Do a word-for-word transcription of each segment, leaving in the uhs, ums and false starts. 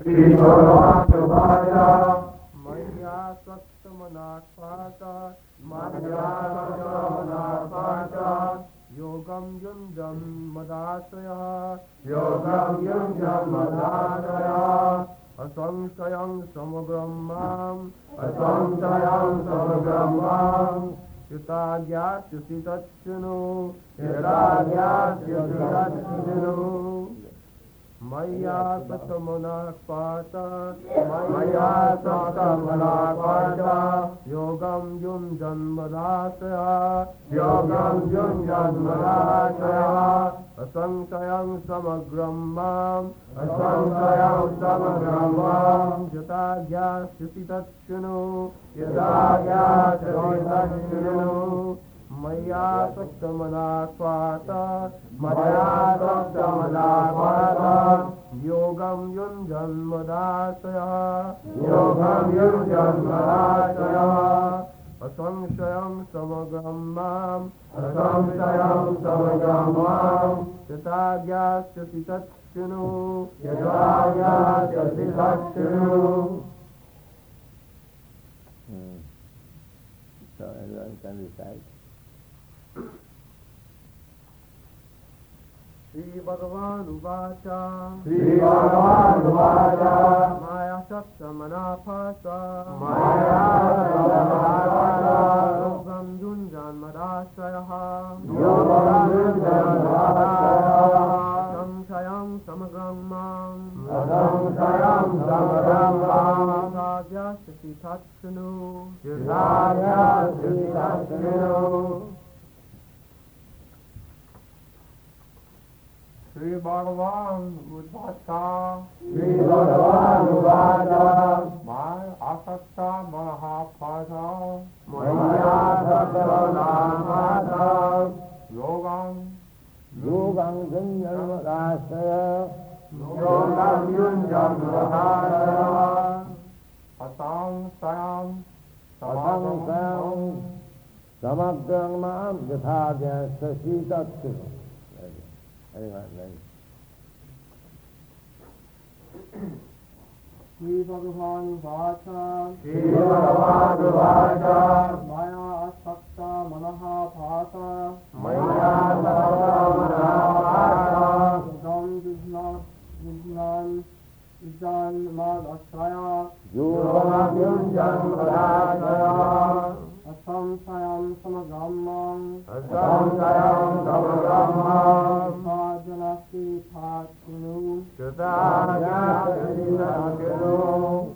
Sri Bhagavanuvaja Maya Saktamanakpata Maya Saktamanakpata Yogam Yunjam Madasaya Yogam Yunjam Madhaya Asamsayam Samabrahmam Asamsayam Samabrahmam Yutagyatyasidachunu Yadagyatyasidachunu Maya Saktamanakpata Maya Saktamanakpata Yogam Yunjam Madasaya Yogam Yunjam Madhaya Asamsayam Samabrahmam Asamsayam Samabrahmam Yutagyatyasidachunu Yadagyatyasidachunu Maya Saktamanakpata Maya Saktamanakpata Yogam Yunjan Madasaya Yogam Yunjam Madhaya Asamsayam Samabrahmam Asamsayam Samabrahmam Yutagyatyasidachunu Yadagyatyasidachunu. So everyone can recite. Shri Bhagavan Uvacha Sri Bhagavanuvaja Maya Saktamanapasa Maya Saktamanakpata Yogam Yunjan Madasaya Yogam Yunjam Madhaya Samsayam Samagamam Asamsayam Samabrahmam Yutagyatyasidachunu Yadagyatyasidachunu. Shri Bhagavan Uvacha Sri Bhagavanuvaja Maya Asakta Mahapata Maya Saktamanakpata Yogam Yogam Ganyamadasaya Yogam Yunjam Madhaya Asamsayam Asamsayam Samabrahmam Yatagyatyasidachunu. Anyone, then. Shri Bhagavan Uvacha Sri Bhagavanuvaja Maya Asakta Manahapata Maya Saktamanakpata Yogam Yujnan Yujnan Yujnan Madasaya Yogam Yunjam Madhaya Asamsayam Samagamam Asamsayam Samabrahmam Yutagyatyasidachunu Yadagyatyasidachunu.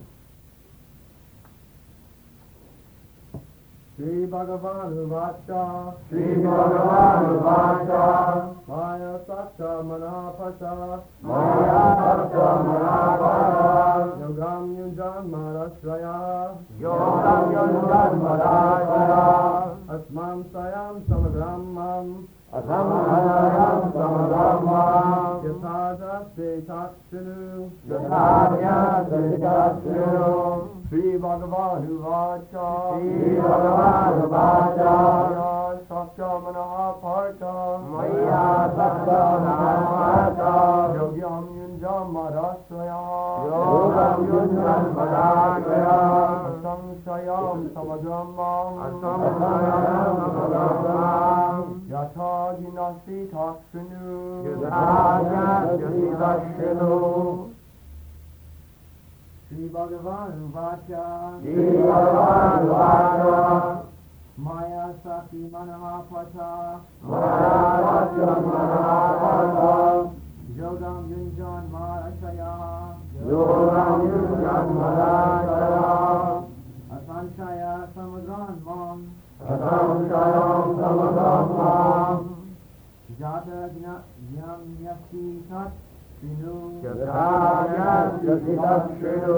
Shri Bhagavan Uvacha Sri Bhagavanuvaja Maya Saktamanapasa Maya Saktamanakpata Yogam Yunjan Madasaya Yogam Yunjam Madhaya Asmam Sayam Samagamam Asamsayam Samabrahmam Yutagyatyasidachunu Yadagyatyasidachunu. Shri Bhagavan Uvacha Sri Bhagavanuvaja Maya Saktamanapasa Maya Saktamanakpata Yogam Yunjan Madasaya Yogam Yunjam Madhaya Asamsayam Samagamam Asamsayam Samabrahmam Yutagyatyasidachunu Yadagyatyasidachunu. Shri Bhagavan Uvacha Sri Bhagavanuvaja Maya Sakti Manahapata Maya Saktamanakpata Yogam Yunjan Madasaya Yogam Yunjam Madhaya Asamsaya Samagamam Asamsayam Samabrahmam Yutagyatyasidachunu Yadagyatyasidachunu.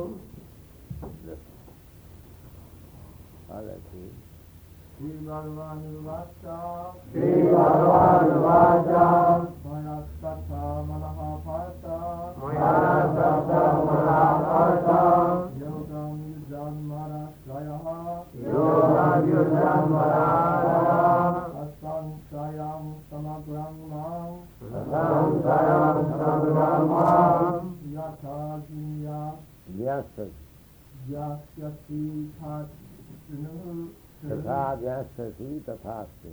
All that is. Shri Bhagavan Uvacha Sri Bhagavanuvaja Maya Saktamanapasa Maya Saktamanakpata Yogam Yunjan Madasaya Yogam Yunjam Madhaya Asamsayam Samagamam Asamsayam Samabrahmam Yatagyatyasidachunu Vyasati. Yasyasi tat shrunuhu Tatha vyasati tathaste.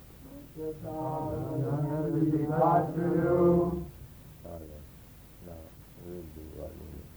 Yasyasi tat shrunuhu. All right. Now we'll do what we do.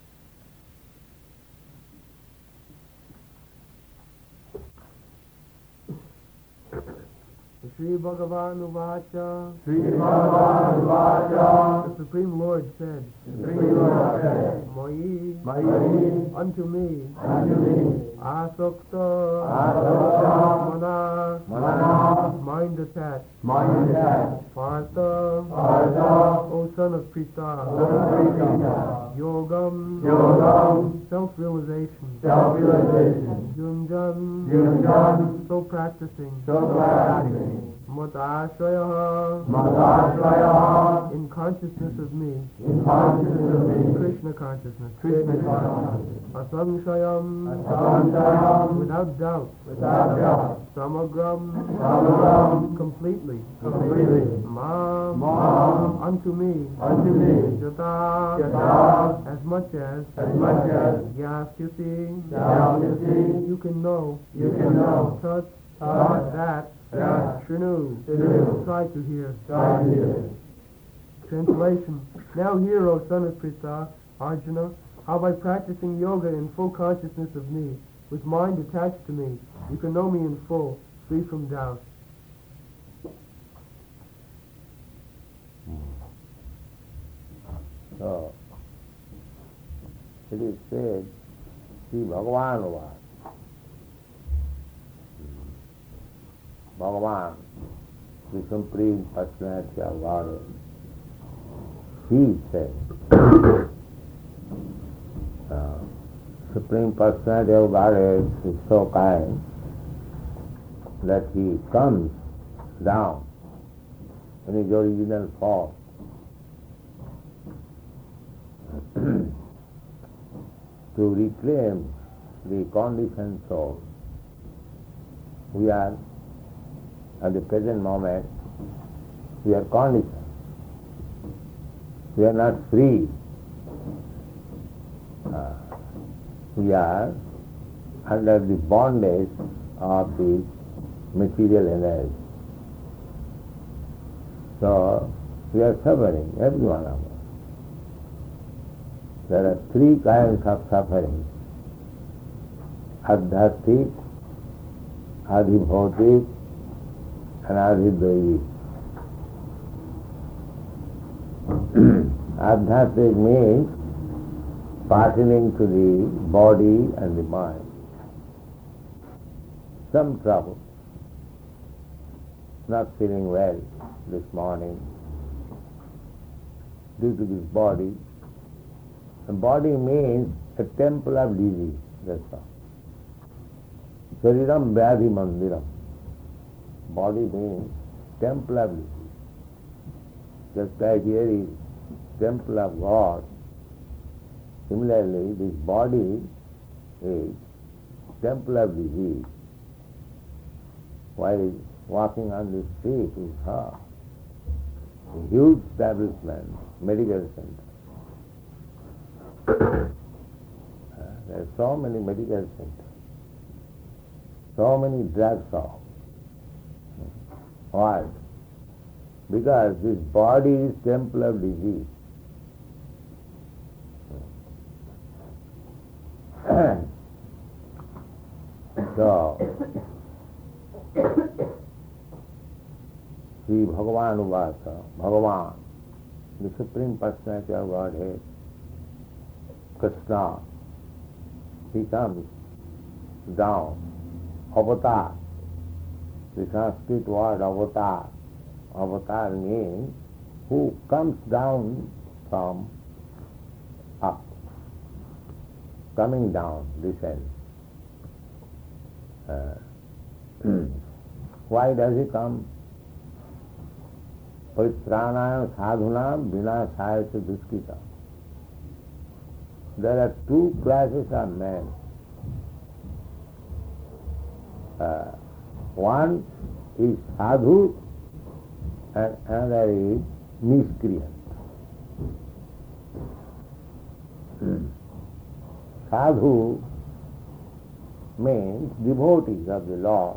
Sri Bhagavan Uvacha. Sri Bhagavan Vacha. The Supreme Lord said, Supreme Lord said, Moi, Mai, unto me, unto me, Asokta, Asokta, Mana, Mana, mind attached, mind attached, Partha, Partha, O son of Pritha, Sankritika, Yogam, Yogam, self-realization, self-realization, Yunjan, Yunjan, so practicing, so practicing, Matashraya, Madhashraya, in consciousness of me, in consciousness of me, Krishna consciousness, Krishna consciousness, Asamshayam, Asamshayam, without doubt, without doubt, Samagram, Samagram, completely, completely, Ma, Ma, unto me, unto me, Jata, Yata, as much as, as much as, Yasyasi, Yasyasi, you can know, you can know, Tat, Tat, that, that, Shrinu, Shrinu, try to hear. try to hear. Translation. Now hear, O son of Pritha, Arjuna, how by practicing yoga in full consciousness of me, with mind attached to me, you can know me in full, free from doubt. So, it is said, Sri Bhagavan was. Bhagavan, the Supreme Personality of Godhead, he said, uh, Supreme Personality of Godhead is so kind that he comes down in his original form to reclaim the conditioned soul. We are, at the present moment, we are conditioned. We are not free. Uh, we are under the bondage of the material energy. So, we are suffering, every one of us. There are three kinds of suffering: adhyatmik, adhibhautik, and adhidaivic. Adhyatmik means pertaining to the body and the mind. Some trouble, not feeling well this morning due to this body. The body means a temple of disease, that's all. Shariram Vyadhi Mandiram. Body means temple of disease. Just like here is temple of God, similarly this body is temple of disease. While walking on the street we saw a huge establishment, medical center. There are so many medical centers, so many drug shops. Why? Because this body is temple of disease. So, Sri Bhagavan Uvasa, Bhagavan, the Supreme Personality of Godhead, Krishna, he comes down, avatar. The Sanskrit word avatar. Avatar means who comes down from up, coming down, descends. Uh, why does he come? Paritranayam sadhunam vinashaya cha duskita. There are two classes of men. Uh, one is sadhu and another is niskriya. sadhu means devotees of the Lord,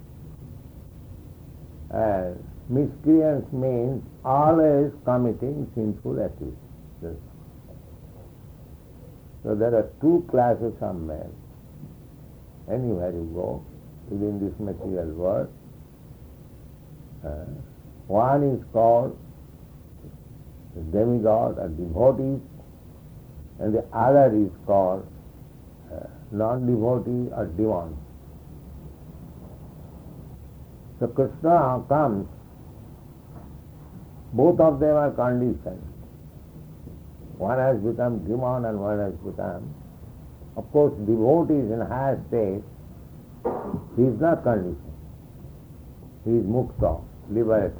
and miscreants means always committing sinful activities. So there are two classes of men. Anywhere you go within this material world, uh, one is called demigod or devotees, and the other is called uh, non-devotee or demon. So Krishna comes, both of them are conditioned. One has become demon and one has become, of course, devotees in higher state, he is not conditioned. He is mukta, liberated,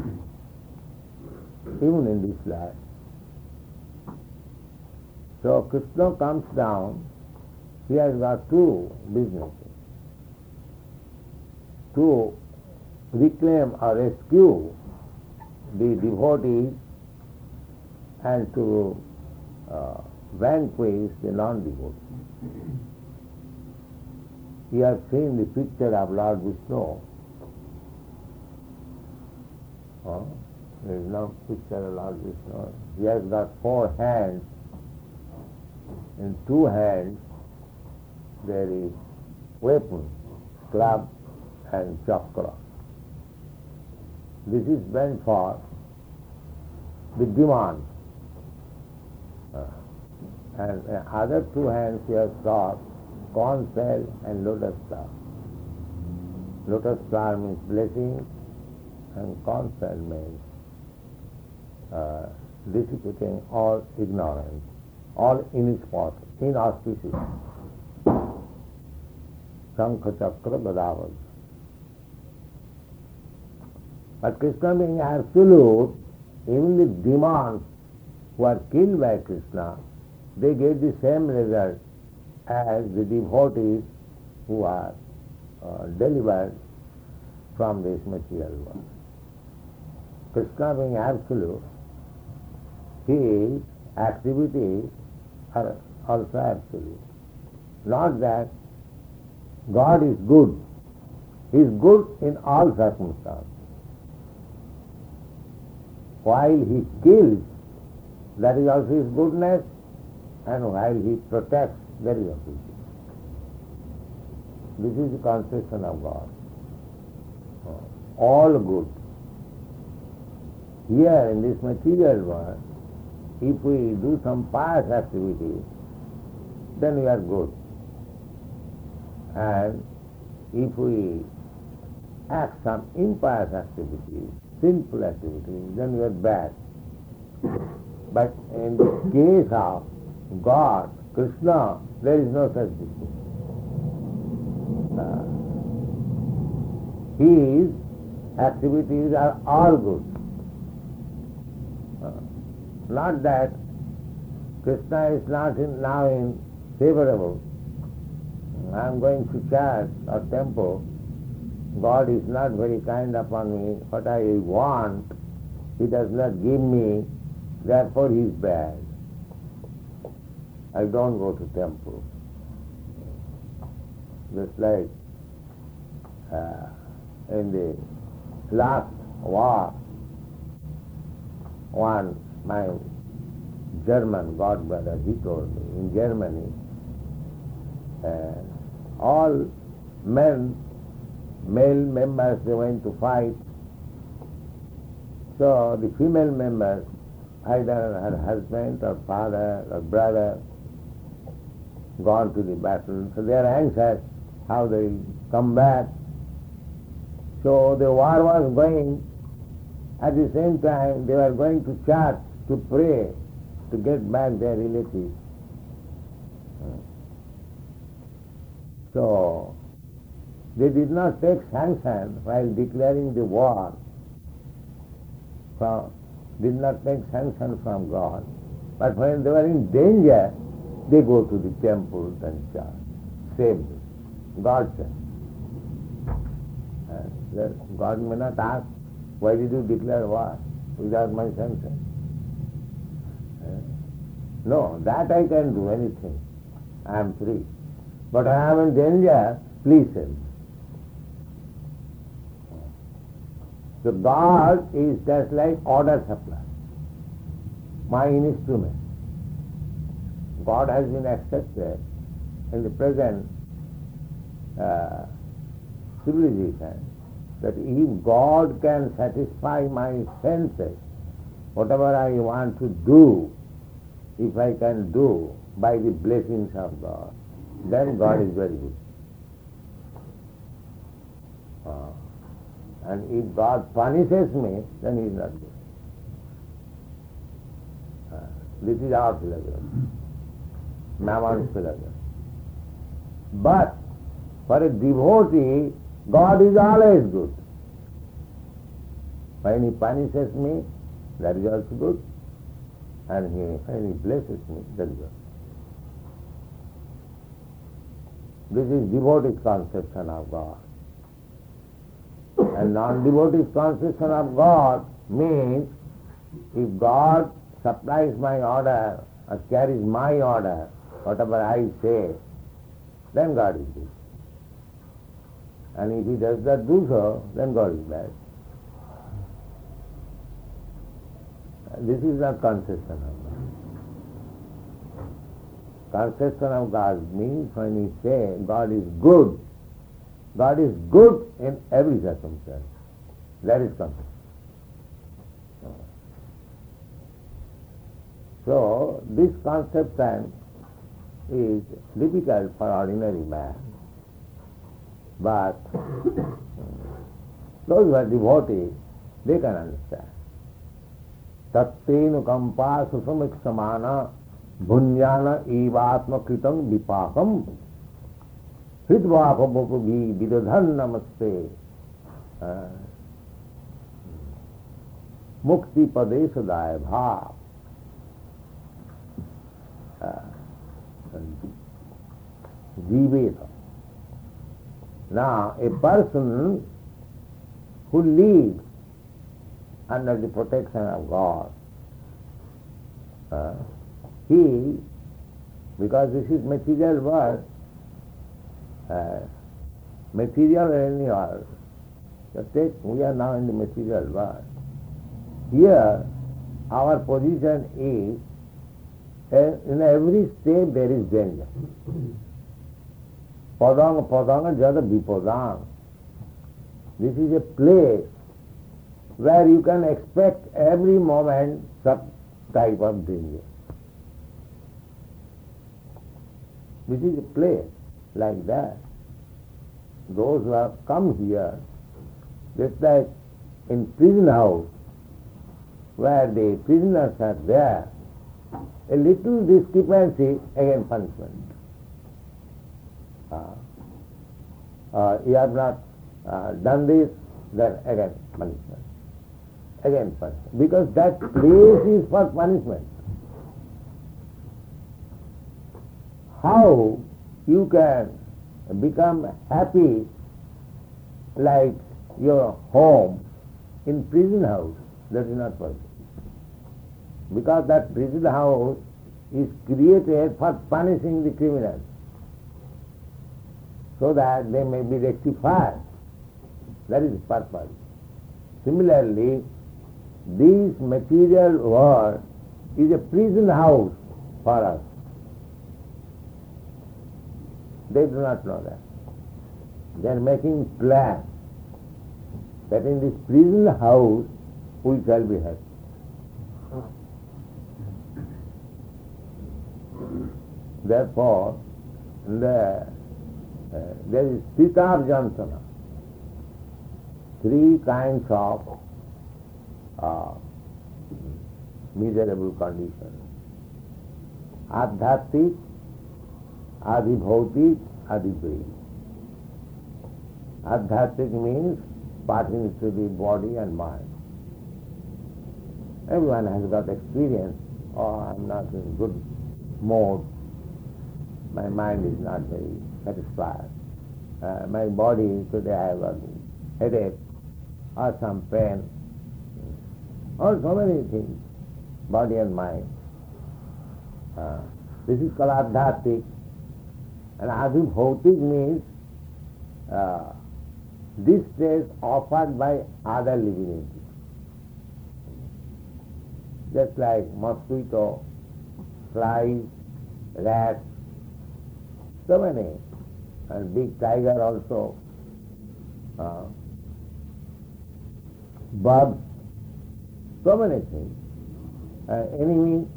even in this life. So Krishna comes down, he has got two businesses. To reclaim or rescue the devotees and to uh, vanquish the non-devotees. You have seen the picture of Lord Vishnu. Huh? There is no picture of Lord Vishnu. He has got four hands. In two hands there is weapon, club and chakra. This is meant for the demand. Uh, and the other two hands he has got corn shell and lotus flower. Lotus flower means blessing, and corn shell means uh, dissipating all ignorance, all inauspicious. Shankha Chakra Gadavad. But Krishna being absolute, even the demons who are killed by Krishna, they get the same result as the devotees who are uh, delivered from this material world. Krishna being absolute, his activities are also absolute. Not that God is good. He is good in all circumstances. While he kills, that is also his goodness, and while he protects, that is also his goodness. This is the conception of God. All good. Here in this material world, if we do some pious activity, then we are good. And if we act some impious activity, sinful activity, then we are bad. But in the case of God, Krishna, there is no such thing. Uh, his activities are all good. Uh, not that Krishna is not in, now in favorable. I am going to church or temple. God is not very kind upon me. What I want, He does not give me. Therefore, He is bad. I don't go to temple. Just like uh, in the last war, one, my German god brother, he told me, in Germany, uh, all men, male members, they went to fight. So the female members, either her husband or father or brother, gone to the battle. So they are anxious how they will come back. So the war was going. At the same time, they were going to church to pray to get back their relatives. So they did not take sanction while declaring the war. From, did not take sanction from God. But when they were in danger, they go to the temples and church. Save them. God said. And God may not ask, why did you declare war without my sanction? No, that I can do anything. I am free. But I am in danger, please save me. So God is just like order supply, my instrument. God has been accepted in the present uh, civilization that if God can satisfy my senses, whatever I want to do, if I can do by the blessings of God, then God is very good. Uh, and if God punishes me, then He is not good. Uh, this is our philosophy, Mammon's philosophy. But for a devotee, God is always good. When He punishes me, that is also good. And he, when He blesses me, that is good. This is devotee's conception of God. And non-devotee's conception of God means if God supplies my order or carries my order, whatever I say, then God is good. And if He does not do so, then God is bad. This is not conception of God. Conception of God means when we say God is good, God is good in every circumstance. That is conception. So this conception is difficult for ordinary man. But those who are devotees, they can understand. Tattenu kampa susumik samana bhunyana evatma kritam vipakam hridvapamupubi vidadhan namaste mukti padesudaya bhav. Jiveta. Now, a person who lives under the protection of God, uh, he, because this is material world, uh, material and any world, just take, we are now in the material world. Here, our position is, uh, in every step there is danger. Padanga, padanga, jada vipadang. This is a place where you can expect every moment some type of danger. This is a place like that. Those who have come here, just like in prison house, where the prisoners are there, a little discrepancy, again punishment. Uh, uh, you have not uh, done this, then again punishment. Again punishment. Because that place is for punishment. How you can become happy like your home in prison house, that is not possible. Because that prison house is created for punishing the criminals, so that they may be rectified. That is the purpose. Similarly, this material world is a prison house for us. They do not know that. They are making plans that in this prison house we shall be happy. Therefore, the Uh, there is Sitar Jantana, three kinds of uh, miserable conditions. Adhyatmik, Adhibhautik, Adhibrih. Adhyatmik means passing to the body and mind. Everyone has got experience. Oh, I'm not in good mood. My mind is not very satisfied. Uh, my body, today I have a headache or some pain, or so many things, body and mind. Uh, this is called adhyatmik. And adhibhautik means uh, distress offered by other living entities. Just like mosquito, flies, rats, so many, and big tiger also, uh, bugs, so many things. Uh, enemy,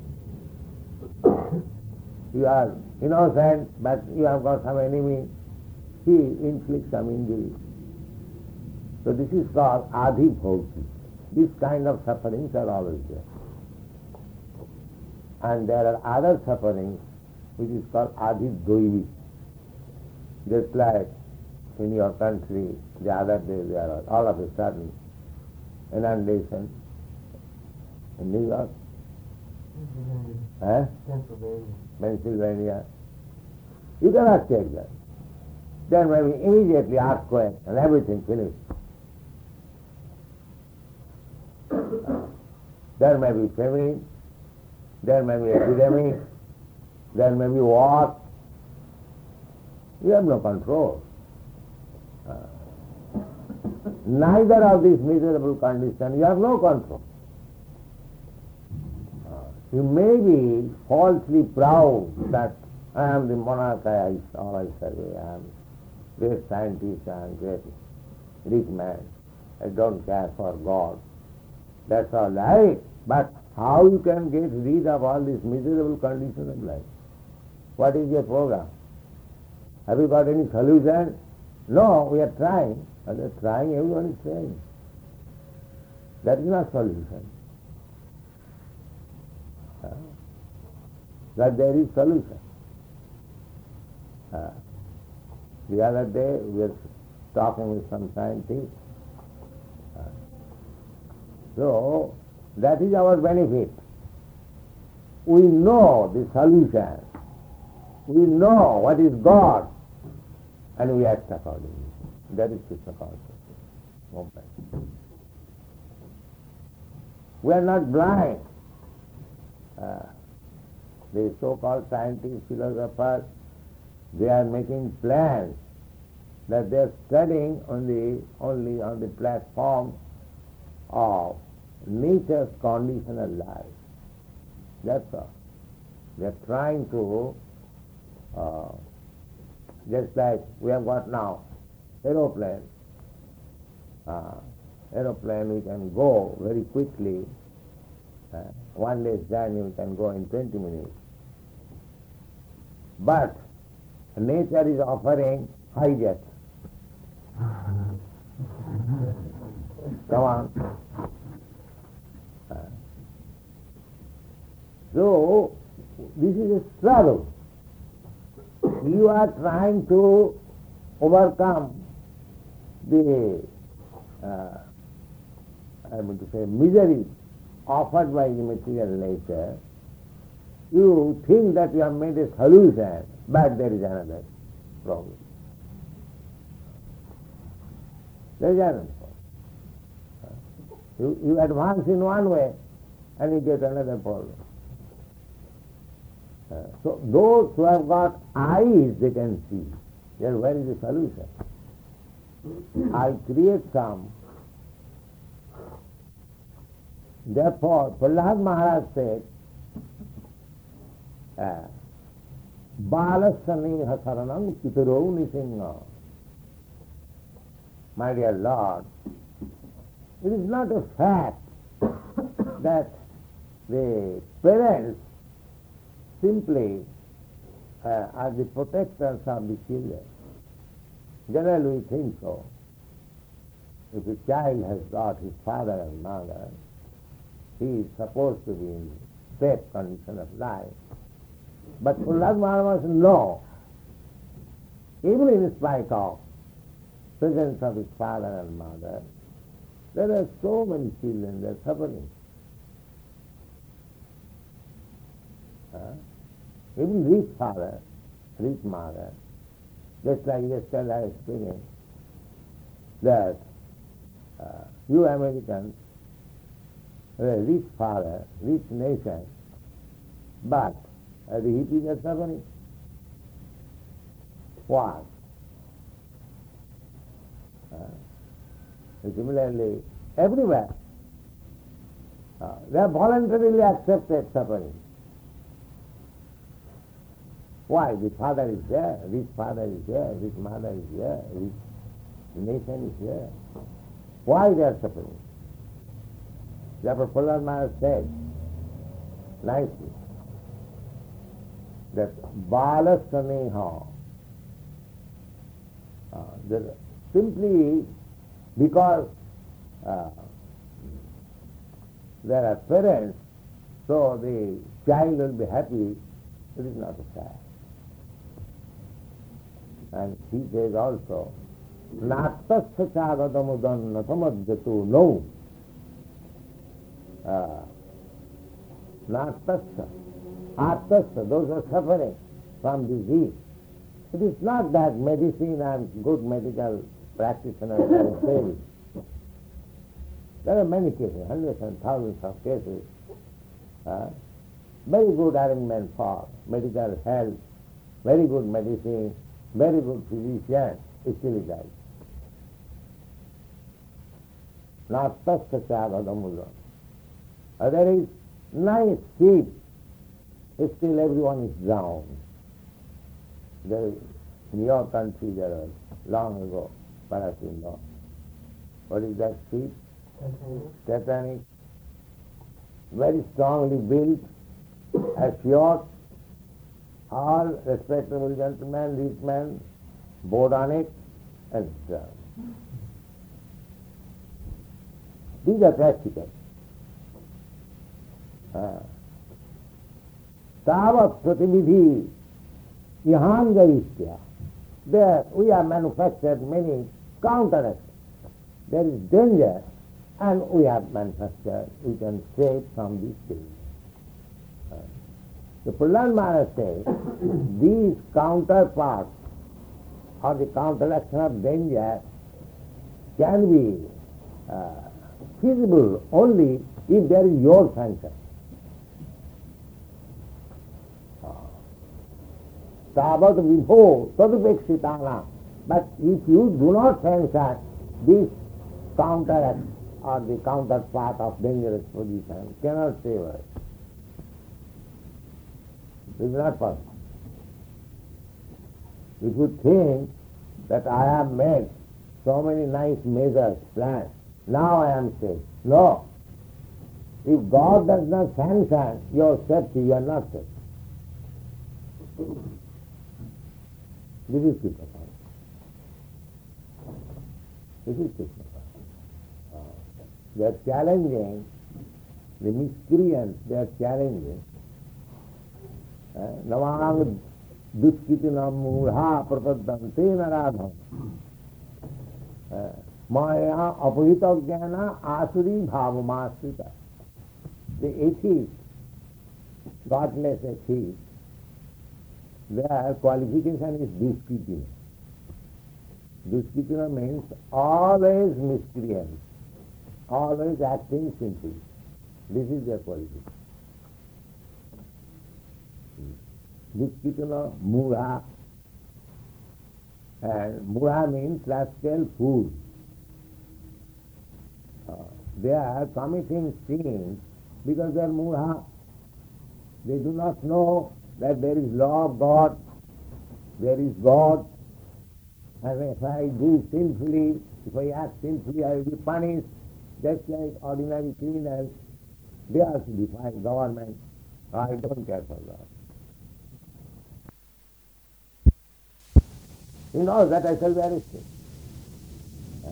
you are innocent, but you have got some enemy, he inflicts some injury. So this is called adhibhautik. This kind of sufferings are always there. And there are other sufferings which is called adhidaivi. Just like in your country, the other day there was all of a sudden inundation in New York, eh? Pennsylvania. Pennsylvania. You cannot take that. There may be immediately earthquake and everything finished. There may be famine, there may be epidemic, there may be war. You have no control. Uh, neither of these miserable conditions, you have no control. Uh, you may be falsely proud that I am the monarch, I, all I survey, I am great scientist, I am great rich man, I don't care for God. That's all right. But how you can get rid of all these miserable conditions of life? What is your program? Have you got any solution? No, we are trying. And we are trying, everyone is trying. That is not solution. Uh, that there is solution. Uh, the other day we were talking with some scientists. Uh, so, that is our benefit. We know the solution. We know what is God, and we act accordingly. That is Krishna consciousness. We are not blind. Uh, the so-called scientists, philosophers, they are making plans that they are studying on the, only on the platform of nature's conditional life. That's all. They are trying to, uh, just like we have got now, aeroplane. Uh, aeroplane we can go very quickly. Uh, one day's journey we can go in twenty minutes. But nature is offering high jet. Come on. Uh, so, this is a struggle. You are trying to overcome the, uh, I mean to say, misery offered by the material nature. You think that you have made a solution, but there is another problem. There is another problem. You, you advance in one way, and you get another problem. Uh, so those who have got eyes, they can see. Then where is the solution? I create some. Therefore, Prahlad Maharaj said, Balasaniha saranam kitaro nisinga. My dear Lord, it is not a fact that the parents simply uh, are the protectors of the children. Generally we think so. If a child has got his father and mother, he is supposed to be in safe condition of life. But Prahlad Maharaj said, no. Even in spite of presence of his father and mother, there are so many children, they are suffering. Uh, even rich father, rich mother, just like yesterday I was speaking, that uh, you Americans have a rich father, rich nation, but uh, the hippies are suffering. Why? Uh, and similarly, everywhere, uh, they have voluntarily accepted suffering. Why? This father is here, this father is here, this mother is here, this nation is here. Why they are suffering? Therefore, Prahlad Maharaj said nicely that Bala Saneha, uh, that simply because uh, there are parents, so the child will be happy, it is not a fact. And he says also, Natasya chagadamudan nasamadhyatu, no. Uh, Natasya, Atasya, those who are suffering from disease. It is not that medicine and good medical practitioners can save it. There are many cases, hundreds and thousands of cases. Uh, very good arrangement for medical health, very good medicine, very good physician, still dies. Natasya chagadamudan. Uh, there is nice sheep, still everyone is drowned. There is, in your country there was long ago, Parasimha. What is that sheep? Titanic. Very strongly built, assured, all respectable gentlemen, rich men, board on it, and drowned. These are practical. Tavat pratividhi ihangayistya. There we have manufactured many counteracts. There is danger, and we have manufactured, we can save from this danger. Uh, the Prahlad Maharaj says, these counterparts or the counteraction of danger can be uh, feasible only if there is your sanction. Tavat vibho tadupekshitana. But if you do not sanction this counteract or the counterpart of dangerous position, cannot save us. It is not possible. If you think that I have made so many nice measures, plans, now I am safe. No. If God does not sanction your safety, you are not safe. This is Krishna consciousness. This is Krishna consciousness. Uh, they are challenging the miscreants, they are challenging. Navang duskitinam mudha prapaddam tena radham. Maya apahita jnana asuri bhavamasrita. The atheists, godless atheists, their qualification is duskitina. Duskitina means always miscreants, always acting simply. This is their qualification. Duskitina mudha, and mudha means rascal fool. Uh, they are committing sins because they are mudha. They do not know that there is law of God, there is God, and if I do sinfully, if I act sinfully, I will be punished, just like ordinary criminals. They also defy government. I don't care for God. He knows that I shall be arrested. Uh,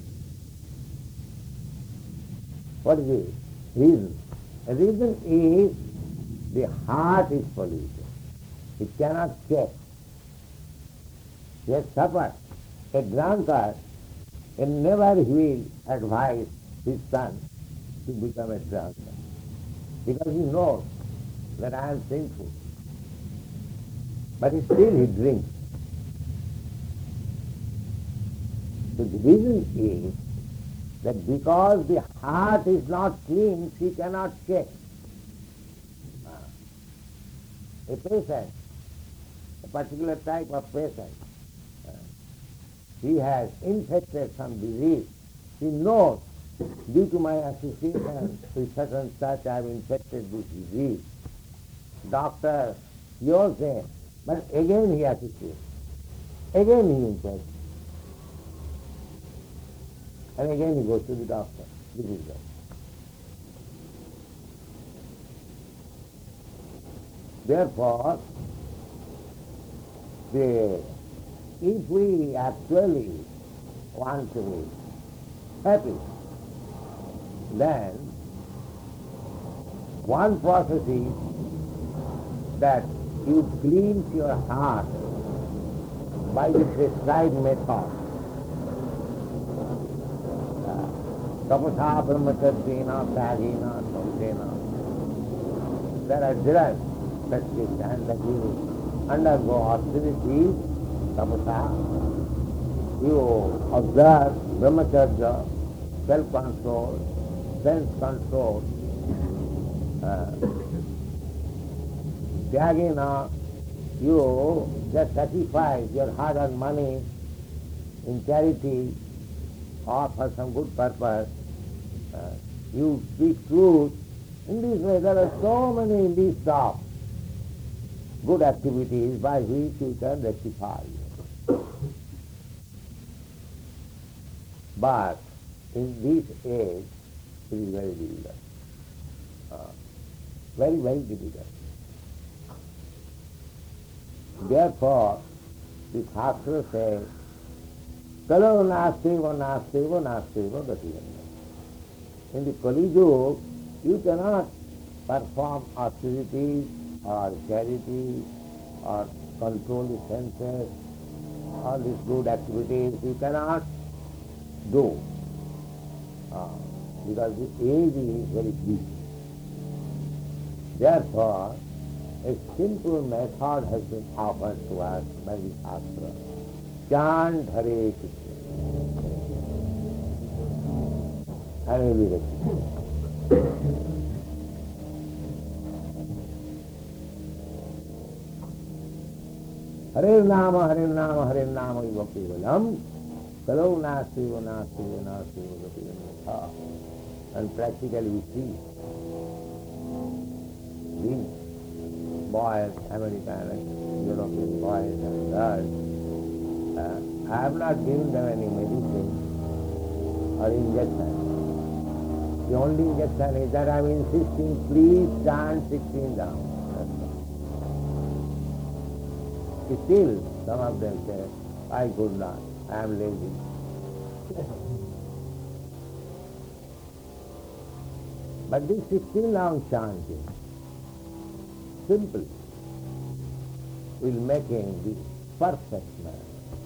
what is the reason? The reason is the heart is polluted. It cannot check. He has suffered. A drunkard, and never he will advise his son to become a drunkard, because he knows that I am sinful. But still he drinks. So the reason is that because the heart is not clean, she cannot check. A patient, a particular type of patient, he has infected some disease. He knows, due to my association with such and such, I have infected this disease. Doctor, you're saying, but again he associates. Again he infects. And again he goes to the doctor. This is that. Therefore, the, if we actually want to be happy, then one process is that you cleanse your heart by the prescribed method. Tapasa, brahmacharyena, tyagena, samsena. There are direct prescriptions that you undergo austerities, tapasa. You observe brahmacharya, self-control, sense-control. Uh, Tyagena, you just sacrifice your hard-earned money in charity or for some good purpose. Uh, you speak truth. In this way, there are so many lists of good activities by which you can rectify. But in this age, it is very difficult. Uh, very, very difficult. Therefore, the Shastra says, Kalo nasteva nasteva nasteva gatiyanda. In the Kali Yuga, you cannot perform austerities or charity or control the senses, all these good activities you cannot do. Uh, because the age is very big. Therefore, a simple method has been offered to us by the Shastra. Chant Hare Krishna. And we will recite. Hare Nama, Hare Nama, Hare Nama, Iva Kevalam. Kalau nasti va nasti va nasti va gatiyanda. And practically we see these boys, American, European boys and girls, uh, I have not given them any medicine or injection. The only injection is that I am insisting, please chant sixteen down. Still, some of them say, I could not, I am lazy. But this sixteen long chanting, simple, will make him the perfect man.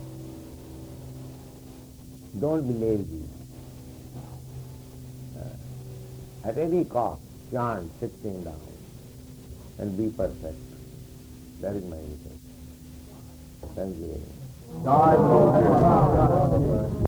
Don't be lazy. Uh, at any cost, chant sixteen down and be perfect. That is my intention. Thank you very much. God,